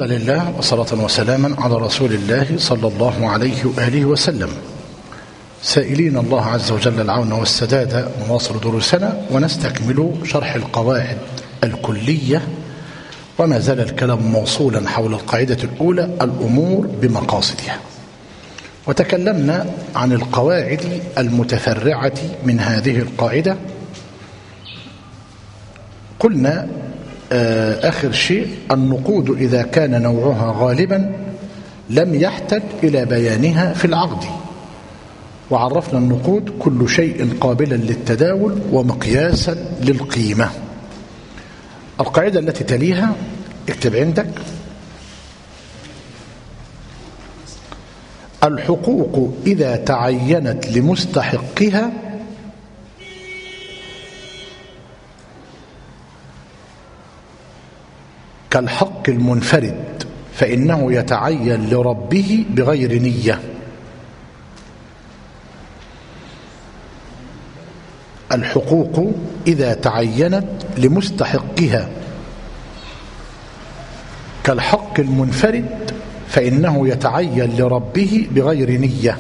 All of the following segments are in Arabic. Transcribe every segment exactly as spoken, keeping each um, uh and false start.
الحمد لله وصلاة وسلاما على رسول الله صلى الله عليه وآله وسلم، سائلين الله عز وجل العون والسداد ونواصل دروسنا ونستكمل شرح القواعد الكلية، وما زال الكلام موصولا حول القاعدة الأولى الأمور بمقاصدها، وتكلمنا عن القواعد المتفرعة من هذه القاعدة. قلنا آخر شيء النقود إذا كان نوعها غالبا لم يحتج إلى بيانها في العقد، وعرفنا النقود كل شيء قابلا للتداول ومقياسا للقيمة. القاعدة التي تليها اكتب عندك: الحقوق إذا تعينت لمستحقها كالحق المنفرد فإنه يتعين لربه بغير نية. الحقوق إذا تعينت لمستحقها كالحق المنفرد فإنه يتعين لربه بغير نية.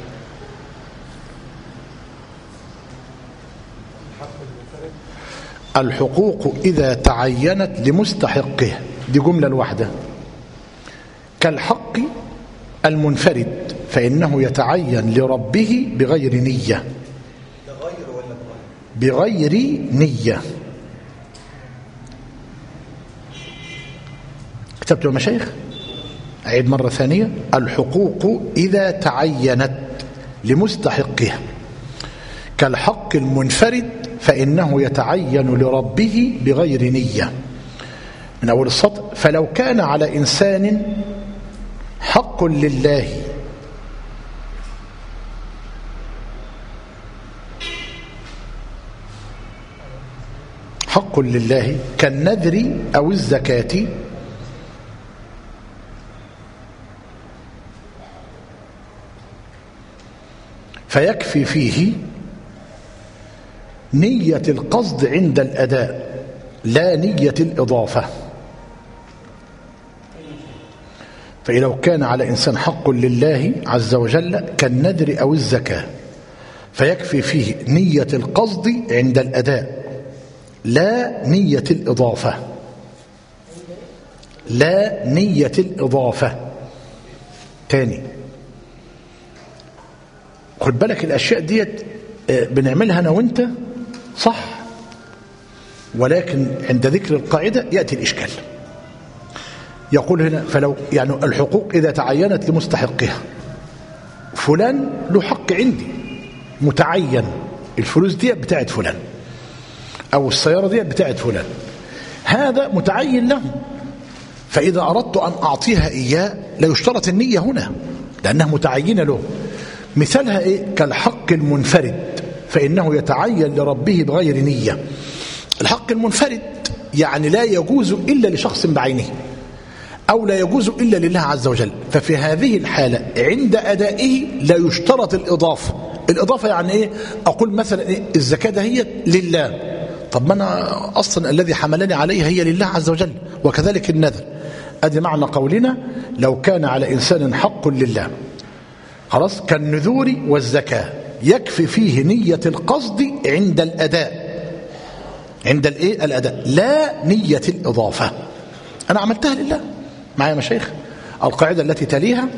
الحقوق إذا تعينت لمستحقها، دي جملة الواحدة، كالحق المنفرد فإنه يتعين لربه بغير نية. بغير نية. كتبت يا مشايخ؟ أعيد مرة ثانية: الحقوق إذا تعينت لمستحقها كالحق المنفرد فإنه يتعين لربه بغير نية. من أول السطر: فلو كان على إنسان حق لله حق لله كالنذر أو الزكاة فيكفي فيه نية القصد عند الأداء لا نية الإضافة. فلو كان على إنسان حق لله عز وجل كالنذر أو الزكاة فيكفي فيه نية القصد عند الأداء لا نية الإضافة. لا نية الإضافة. تاني خد بالك، الأشياء ديت بنعملها أنا وإنت صح، ولكن عند ذكر القاعدة يأتي الإشكال. يقول هنا: فلو يعني الحقوق إذا تعينت لمستحقها، فلان له حق عندي متعين، الفلوس دي بتاعت فلان أو السيارة دي بتاعت فلان، هذا متعين له، فإذا أردت أن أعطيها إياه لا يشترط النية هنا لأنها متعينة له. مثالها إيه؟ كالحق المنفرد فإنه يتعين لربه بغير نية. الحق المنفرد يعني لا يجوز إلا لشخص بعينه أو لا يجوز إلا لله عز وجل، ففي هذه الحالة عند أدائه لا يشترط الإضافة. الإضافة يعني إيه؟ أقول مثلا إيه؟ الزكاة ده هي لله، طب ما أنا أصلا الذي حملني عليها هي لله عز وجل، وكذلك النذر. أدي معنى قولنا: لو كان على إنسان حق لله خلاص كالنذور والزكاة يكفي فيه نية القصد عند الأداء عند الإيه؟ الأداء لا نية الإضافة. أنا عملتها لله. معايا يا مشايخ؟ القاعدة التي تليها: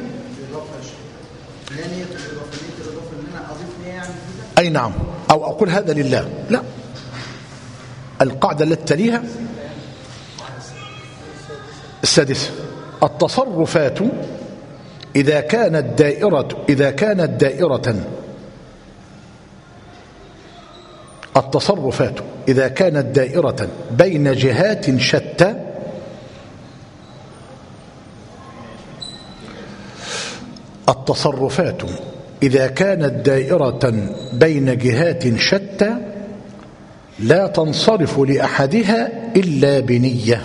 أي نعم، أو أقول هذا لله. لا، القاعدة التي تليها السادسة: التصرفات إذا كانت دائرة إذا كانت دائرة التصرفات إذا كانت دائرة بين جهات شتى التصرفات إذا كانت دائرة بين جهات شتى لا تنصرف لأحدها إلا بنية.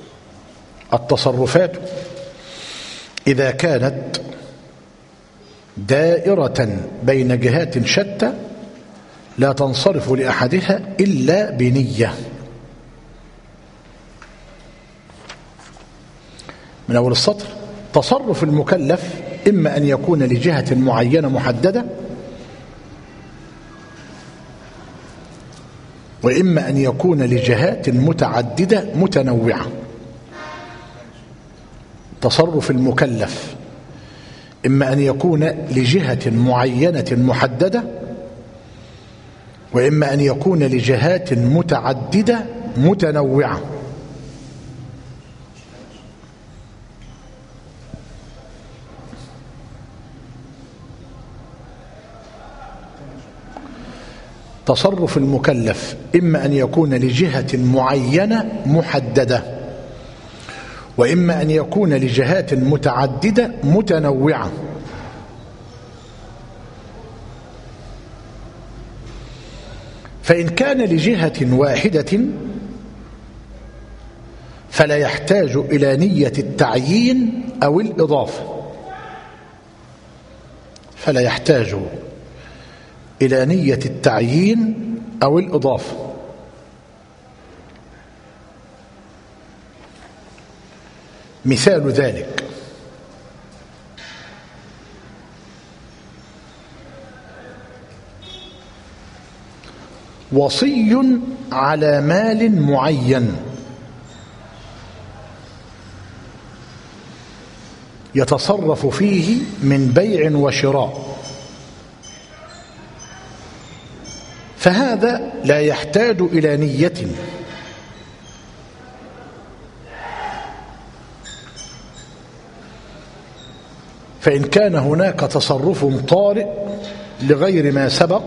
التصرفات إذا كانت دائرة بين جهات شتى لا تنصرف لأحدها إلا بنية. من أول السطر: تصرف المكلف إما أن يكون لجهة معينة محددة، وإما أن يكون لجهات متعددة متنوعة. تصرف المكلف إما أن يكون لجهة معينة محددة، وإما أن يكون لجهات متعددة متنوعة. تصرف المكلف إما أن يكون لجهة معينة محددة، وإما أن يكون لجهات متعددة متنوعة. فإن كان لجهة واحدة فلا يحتاج إلى نية التعيين أو الإضافة فلا يحتاج إلى نية التعيين أو الإضافة. مثال ذلك: وصي على مال معين يتصرف فيه من بيع وشراء، فهذا لا يحتاج إلى نية، فإن كان هناك تصرف طارئ لغير ما سبق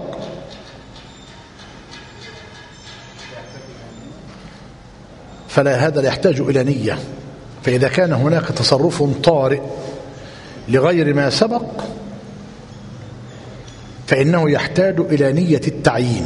فلا هذا لا يحتاج إلى نية. فإذا كان هناك تصرف طارئ لغير ما سبق فإنه يحتاج إلى نية التعيين.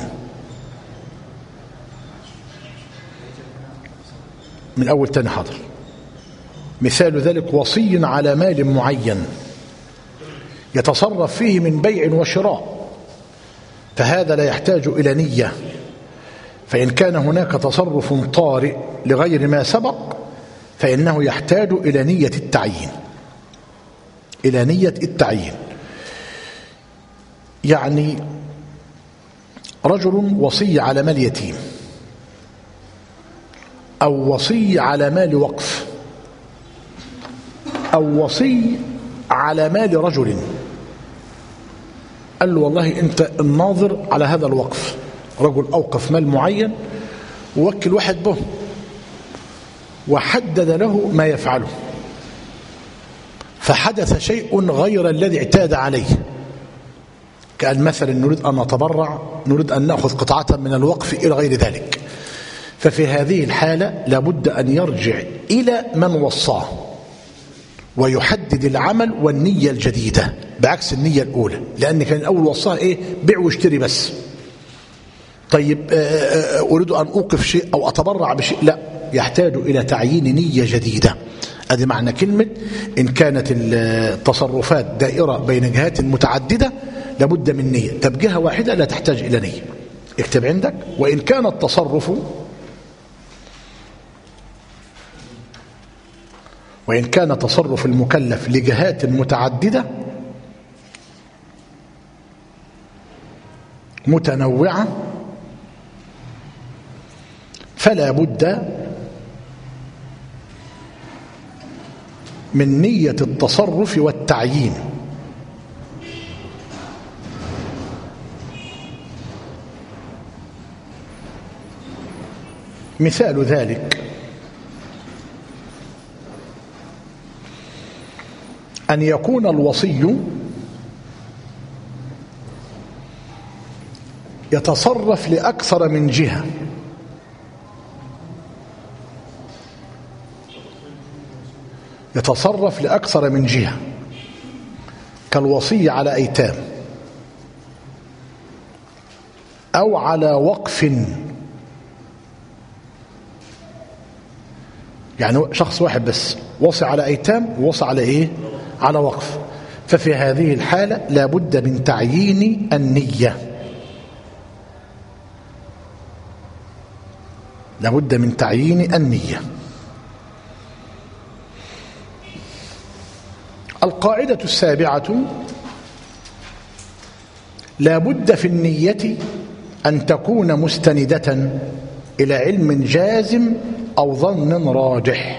من أول تاني حاضر. مثال ذلك: وصي على مال معين يتصرف فيه من بيع وشراء، فهذا لا يحتاج إلى نية، فإن كان هناك تصرف طارئ لغير ما سبق فإنه يحتاج إلى نية التعيين إلى نية التعيين. يعني رجل وصي على مال يتيم، أو وصي على مال وقف، أو وصي على مال رجل، قال له والله أنت الناظر على هذا الوقف، رجل أوقف مال معين ووكل واحد به وحدد له ما يفعله، فحدث شيء غير الذي اعتاد عليه، كأن مثلا نريد أن نتبرع، نريد أن نأخذ قطعة من الوقف إلى غير ذلك، ففي هذه الحالة لابد أن يرجع إلى من وصاه ويحدد العمل والنية الجديدة بعكس النية الأولى، لأن كان الأول وصاه إيه؟ بيع واشتري بس. طيب أريد أن أوقف شيء أو أتبرع بشيء، لا، يحتاج إلى تعيين نية جديدة. هذه معنى كلمة إن كانت التصرفات دائرة بين جهات متعددة لابد من نية. طب جهة واحدة لا تحتاج إلى نية، اكتب عندك: وإن كان التصرف وإن كان تصرف المكلف لجهات متعددة متنوعة فلا بد من نية التصرف والتعيين. مثال ذلك: أن يكون الوصي يتصرف لأكثر من جهة، يتصرف لأكثر من جهة كالوصي على أيتام أو على وقف، يعني شخص واحد بس وصي على أيتام ووصي على إيه؟ على وقف، ففي هذه الحالة لا بد من تعيين النية، لا بد من تعيين النية. القاعدة السابعة: لا بد في النية أن تكون مستندة إلى علم جازم أو ظن راجح.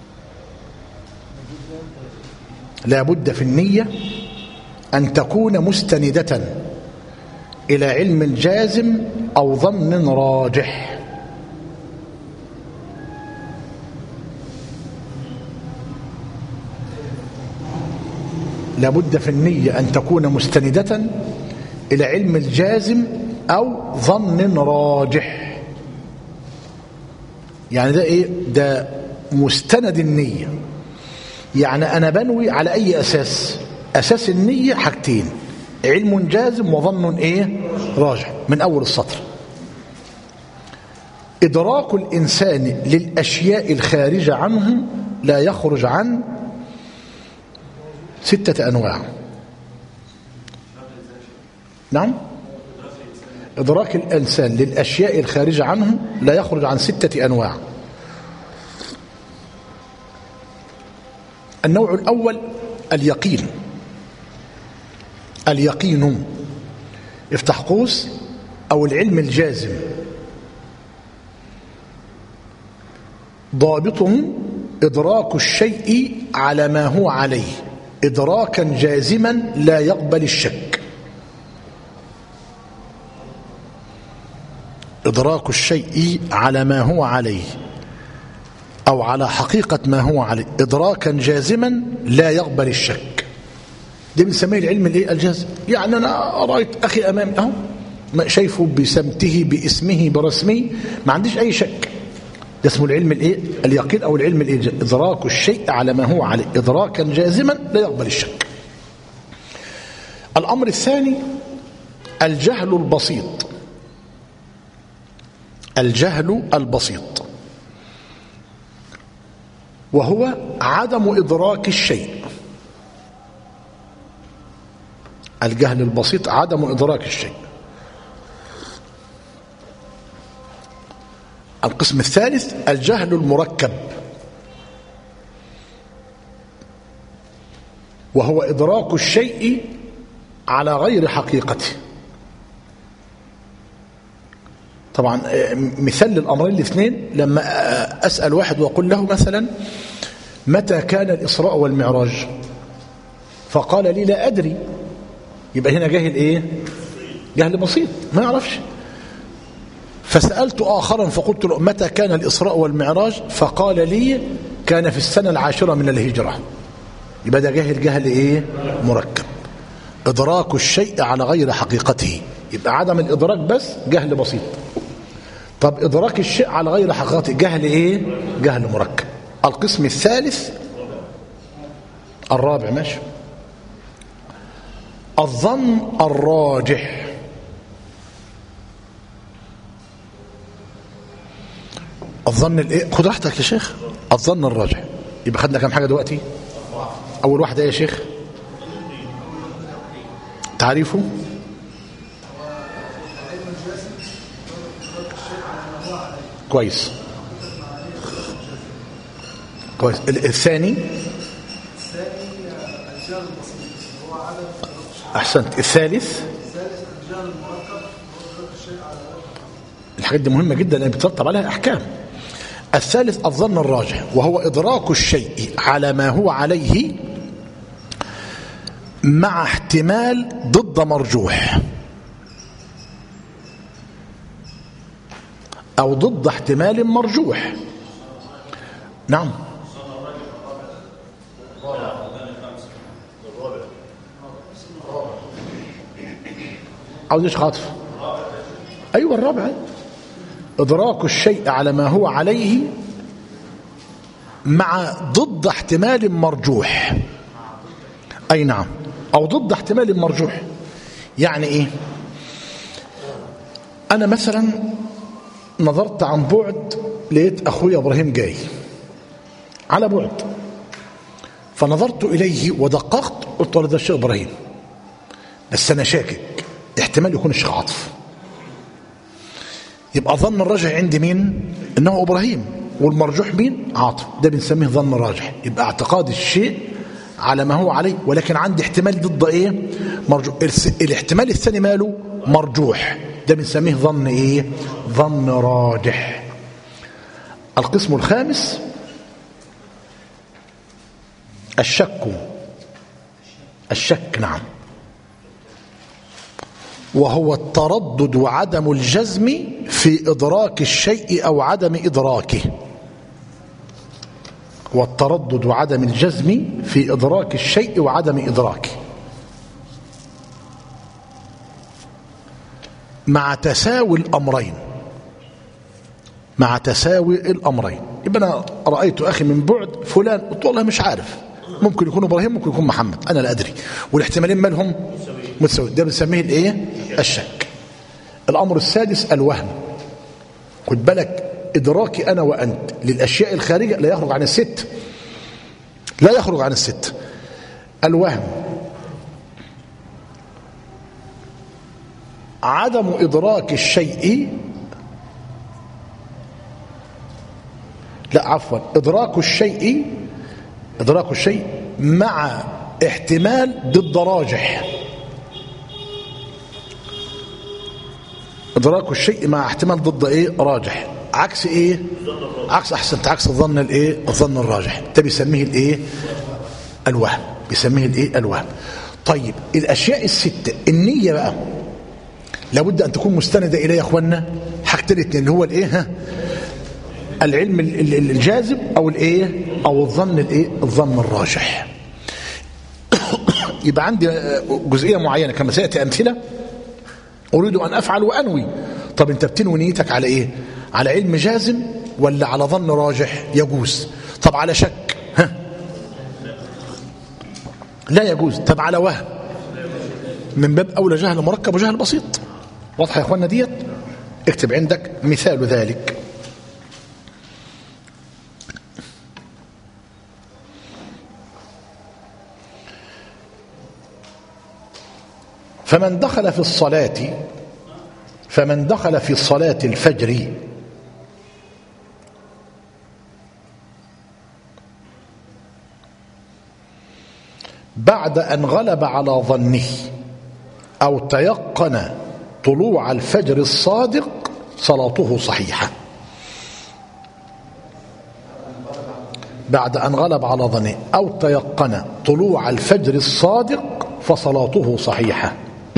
لا بد في النية أن تكون مستندة إلى علم جازم أو ظن راجح. لا بد في النية أن تكون مستندة إلى علم الجازم أو ظن راجح. يعني ده إيه؟ ده مستند النية. يعني أنا بنوي على أي أساس؟ أساس النية حاجتين: علم جازم وظن إيه؟ راجح. من أول السطر: إدراك الإنسان للأشياء الخارجة عنه لا يخرج عن ستة أنواع. نعم، إدراك الإنسان للأشياء الخارجة عنه لا يخرج عن ستة أنواع. النوع الأول اليقين. اليقين افتح قوس أو العلم الجازم، ضابطه إدراك الشيء على ما هو عليه إدراكا جازما لا يقبل الشك. إدراك الشيء على ما هو عليه أو على حقيقة ما هو عليه إدراكا جازما لا يقبل الشك. ده بنسميه العلم الايه؟ الجازم. يعني أنا رأيت أخي أمامي أهو، شايفه بسمته باسمه برسمه، ما عنديش أي شك. ده اسمه العلم الايه؟ اليقين أو العلم الايه؟ إدراك الشيء على ما هو عليه إدراكا جازما لا يقبل الشك. الأمر الثاني الجهل البسيط. الجهل البسيط وهو عدم إدراك الشيء. الجهل البسيط عدم إدراك الشيء. القسم الثالث الجهل المركب، وهو إدراك الشيء على غير حقيقته. طبعا مثال للأمرين الاثنين: لما أسأل واحد وأقول له مثلا متى كان الإسراء والمعراج؟ فقال لي لا أدري. يبقى هنا جاهل إيه؟ جهل بسيط، ما يعرفش. فسألت آخرا فقلت له متى كان الإسراء والمعراج؟ فقال لي كان في السنة العاشرة من الهجرة. يبقى ده جاهل جهل إيه؟ مركب، إدراك الشيء على غير حقيقته. يبقى عدم الإدراك بس جهل بسيط. طب إدراك الشيء على غير حقيقته جهل إيه؟ جهل مركب. القسم الثالث الرابع ماشي الظن الراجح. الظن الايه؟ خد راحتك يا شيخ. الظن الراجح. يبقى خدنا كام حاجه دلوقتي؟ اول واحده ايه يا شيخ؟ تعريفه كويس كويس. الثاني احسنت. الثالث الحاجات دي مهمه جدا لان بترتب عليها احكام. الثالث الظن الراجح، وهو إدراك الشيء على ما هو عليه مع احتمال ضد مرجوح أو ضد احتمال مرجوح. نعم. عاوز ايش خاطف؟ أيوة الرابع، إدراك الشيء على ما هو عليه مع ضد احتمال مرجوح. أي نعم، أو ضد احتمال مرجوح. يعني إيه؟ أنا مثلا نظرت عن بعد لقيت أخوي إبراهيم جاي على بعد، فنظرت إليه ودققت قلت له ده الشيخ إبراهيم، بس أنا شاكك احتمال يكون الشيخ عاطف. يبقى ظن الراجح عندي مين؟ إنه إبراهيم، والمرجوح مين؟ عاطف. ده بنسميه ظن راجح. يبقى اعتقاد الشيء على ما هو عليه، ولكن عندي احتمال ضد ايه؟ مرجوح. الاحتمال الثاني ماله؟ مرجوح. ده بنسميه ظن ايه؟ ظن راجح. القسم الخامس الشك. الشك نعم، وهو التردد وعدم الجزم في إدراك الشيء أو عدم إدراكه. والتردد وعدم الجزم في إدراك الشيء وعدم إدراكه مع تساوي الأمرين. مع تساوي الأمرين. يبقى أنا رأيت أخي من بعد فلان، قلت والله مش عارف، ممكن يكون إبراهيم ممكن يكون محمد، أنا لا أدري، والاحتمالين مالهم متساوي. ده بنسميه الإيه؟ الشك. الأمر السادس الوهم. خد بالك، إدراكي أنا وأنت للأشياء الخارجة لا يخرج عن الست، لا يخرج عن الست. الوهم عدم إدراك الشيء، لا عفوا إدراك الشيء، إدراك الشيء مع احتمال ضد راجح. إدراك الشيء مع احتمال ضد إيه؟ راجح. عكس إيه؟ عكس أحسنت، عكس الظن الإيه؟ الظن الراجح. ده بيسميه الإيه؟ الوهم. بيسميه الإيه؟ الوهم. طيب الأشياء الستة، النية بقى لابد أن تكون مستندة إليه يا أخوانا حاجتين اتنين، اللي هو الإيه؟ ها؟ العلم الجازم أو الإيه؟ أو الظن الإيه؟ الظن الراجح. يبقى عندي جزئية معينة كما سيأتي أمثلة، أريد أن أفعل وأنوي. طب أنت بتنوي نيتك على إيه؟ على علم جازم ولا على ظن راجح؟ يجوز. طب على شك؟ ها؟ لا يجوز. طب على وهم؟ من باب أولى جهل مركب وجهل بسيط. واضحة يا أخوانا ديت؟ اكتب عندك مثال ذلك. فمن دخل في الصلاة فمن دخل في صلاة الفجر بعد أن غلب على ظنه أو تيقن طلوع الفجر الصادق صلاته صحيحة. بعد أن غلب على ظنه أو تيقن طلوع الفجر الصادق فصلاته صحيحة.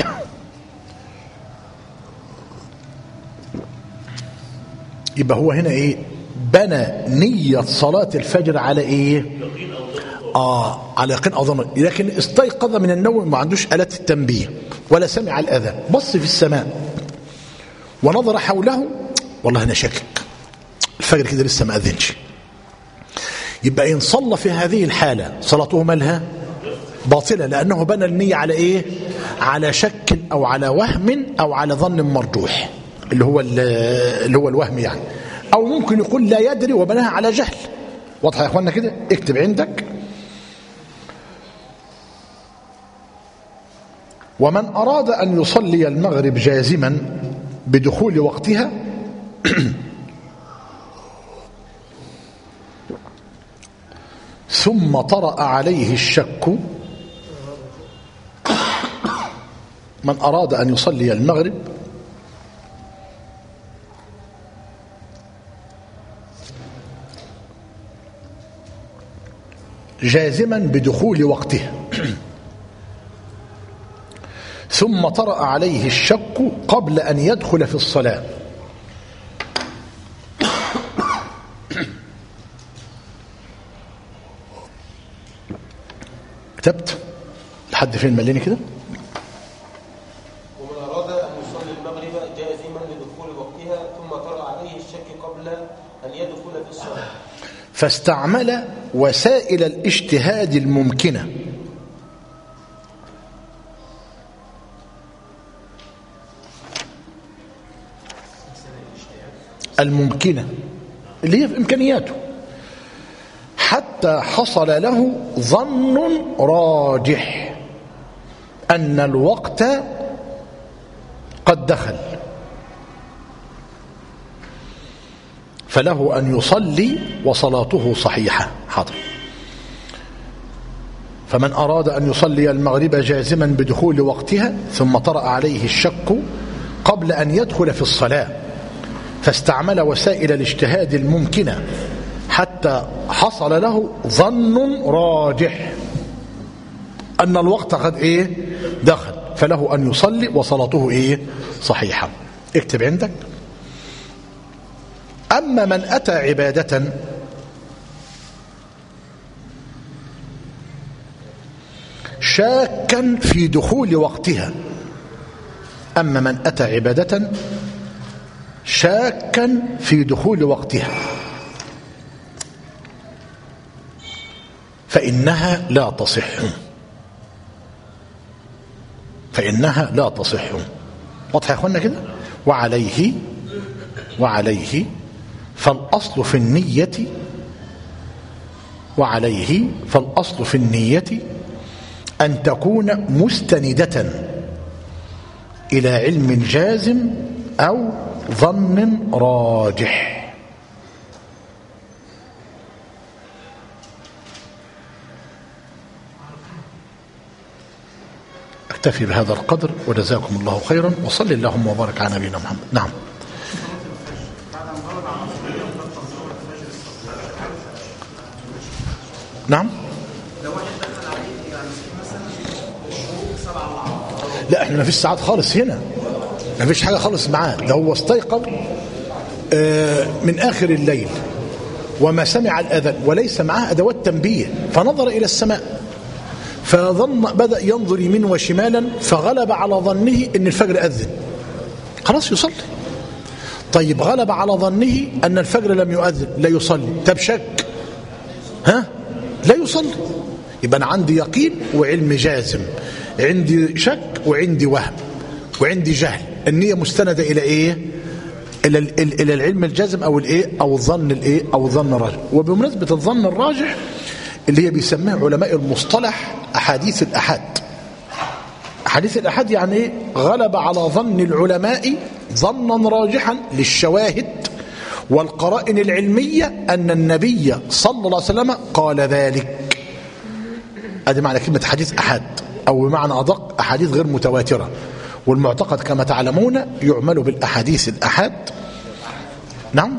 يبقى هو هنا ايه؟ بنى نية صلاة الفجر على ايه؟ اه على يقين او ظن، لكن استيقظ من النوم ما عندوش آلات التنبيه ولا سمع الأذان، بص في السماء ونظر حوله، والله انا شاكك الفجر كده لسه ما أذنش. يبقى إن صلى في هذه الحالة صلاته مالها؟ باطلة، لأنه بنى النية على ايه؟ على شك او على وهم او على ظن مرجوح، اللي هو اللي هو الوهم يعني، او ممكن يقول لا يدري وبناها على جهل. واضحه يا اخوانا كده؟ اكتب عندك: ومن اراد ان يصلي المغرب جازما بدخول وقتها ثم طرأ عليه الشك. من اراد ان يصلي المغرب جازما بدخول وقته ثم طرأ عليه الشك قبل أن يدخل في الصلاة، كتبت لحد فين؟ مليني كده. ومن أراد أن يصلي المغرب جازما لدخول وقتها ثم طرأ عليه الشك قبل أن يدخل في الصلاة، فاستعمل وسائل الاجتهاد الممكنة الممكنة اللي هي في إمكانياته حتى حتى حصل له ظن راجح أن الوقت قد دخل، فله أن يصلي وصلاته صحيحة. حاضر. فمن أراد أن يصلي المغرب جازما بدخول وقتها ثم طرأ عليه الشك قبل أن يدخل في الصلاة فاستعمل وسائل الاجتهاد الممكنة حتى حصل له ظن راجح أن الوقت قد إيه دخل، فله أن يصلي وصلاته إيه صحيحة. اكتب عندك: أما من أتى عبادة شاكا في دخول وقتها أما من أتى عبادة شاكا في دخول وقتها فإنها لا تصح فإنها لا تصح. واضح يا أخوانا كده؟ وعليه وعليه فالأصل في النية وعليه فالأصل في النية أن تكون مستندة إلى علم جازم أو ظن راجح. أكتفي بهذا القدر وجزاكم الله خيرا وصلي اللهم وبارك على نبينا محمد. نعم. نعم. لا احنا ما فيش ساعات خالص هنا، ما فيش حاجة خالص معاه. ده هو استيقظ من آخر الليل وما سمع الأذان وليس معاه أدوات تنبيه، فنظر إلى السماء فظن بدأ ينظر يمين وشمالا فغلب على ظنه ان الفجر أذن، خلاص يصلي. طيب غلب على ظنه ان الفجر لم يؤذن، لا يصلي. طب شك، ها لا يصلي. يبقى انا عندي يقين وعلم جازم، عندي شك وعندي وهم وعندي جهل. النية مستندة الى ايه؟ الى الى العلم الجازم او الايه او الظن الايه او الظن الراجح. وبمناسبة الظن الراجح اللي هي بيسميها علماء المصطلح أحاديث الأحاد. أحاديث الأحاد يعني إيه؟ غلب على ظن العلماء ظنا راجحا للشواهد والقرائن العلمية أن النبي صلى الله عليه وسلم قال ذلك. هذا معنى كلمة حديث أحاد، أو بمعنى أدق أحاديث غير متواترة. والمعتقد كما تعلمون يعمل بالأحاديث الأحاد. نعم.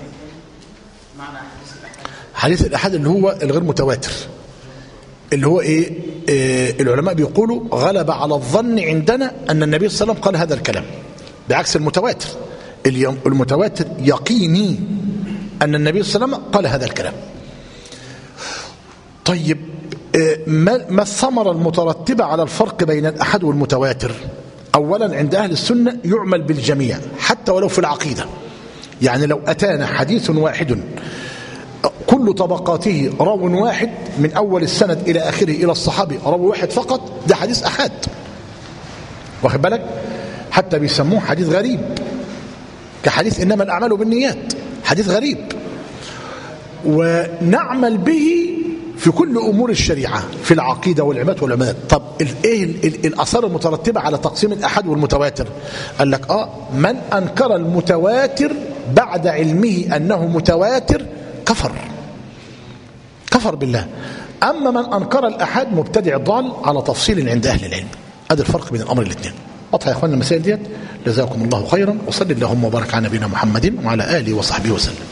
حديث الأحاد اللي هو الغير متواتر، اللي هو إيه؟ إيه العلماء بيقولوا غلب على الظن عندنا أن النبي صلى الله عليه وسلم قال هذا الكلام، بعكس المتواتر. المتواتر يقيني أن النبي صلى الله عليه وسلم قال هذا الكلام. طيب إيه ما الثمرة المترتبة على الفرق بين الأحاد والمتواتر؟ أولا عند أهل السنة يعمل بالجميع حتى ولو في العقيدة. يعني لو أتانا حديث واحد كل طبقاته راو واحد من أول السند إلى آخره إلى الصحابي راو واحد فقط، ده حديث أحاد. واخد بالك؟ حتى بيسموه حديث غريب، كحديث إنما الأعمال بالنيات، حديث غريب. ونعمل به في كل أمور الشريعة، في العقيدة والعبادة والعماد. طب إيه الآثار المترتبة على تقسيم الأحاد والمتواتر؟ قال لك آه من أنكر المتواتر بعد علمه أنه متواتر كفر كفر بالله. أما من أنكر الأحاد مبتدع ضال على تفصيل عند أهل العلم. هذا الفرق بين الأمر الاثنين. واضح يا أخواننا المسائل ديت؟ جزاكم الله خيرا وصلي اللهم وبارك على نبينا محمد وعلى آله وصحبه وسلم.